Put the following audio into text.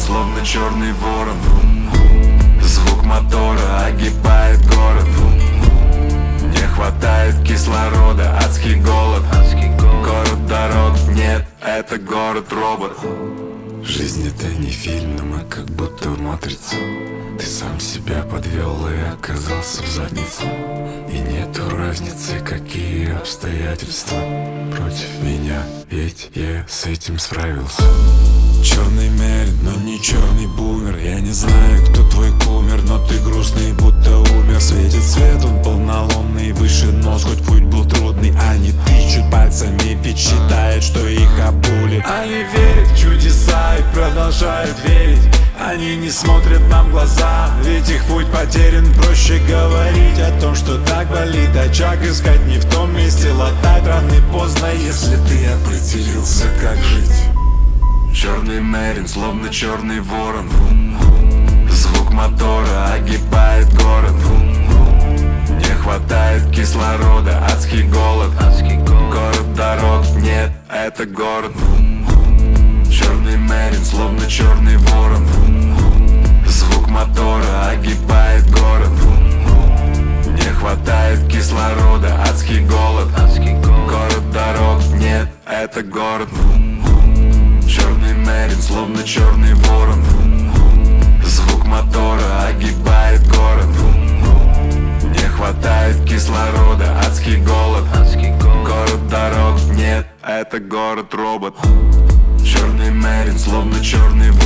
словно черный ворон. Звук мотора огибает город. Не хватает кислорода, адский голод. Город дорог нет, это город-робот. Жизнь это не фильм, но мы как будто в матрице. Ты сам себя подвел и оказался в заднице. И нету разницы, какие обстоятельства против меня, ведь я с этим справился. Черный мерин, но не черный бумер. Я не знаю, кто твой кумир, но ты грустный, будто умер. Светит свет, он полнолунный, выше нос, хоть путь был трудный. Они тычут пальцами, ведь считают, что их обули. Они верят в чудеса и продолжают верить. Они не смотрят нам в глаза, ведь их путь потерян. Проще говорить о том, что так болит. Очаг искать не в том месте, латать раны поздно, если ты определился, как жить. Черный мерин, словно черный ворон. Звук мотора огибает город. Не хватает кислорода, адский голод. Город дорог нет, это город. Черный мерин, словно черный ворон. Звук мотора огибает город. Не хватает кислорода, адский голод. Город дорог нет, это город. Черный мерин, словно черный ворон. Звук мотора огибает город. Не хватает кислорода, адский голод. Город дорог нет, это город-робот. Черный мерин, словно черный ворон.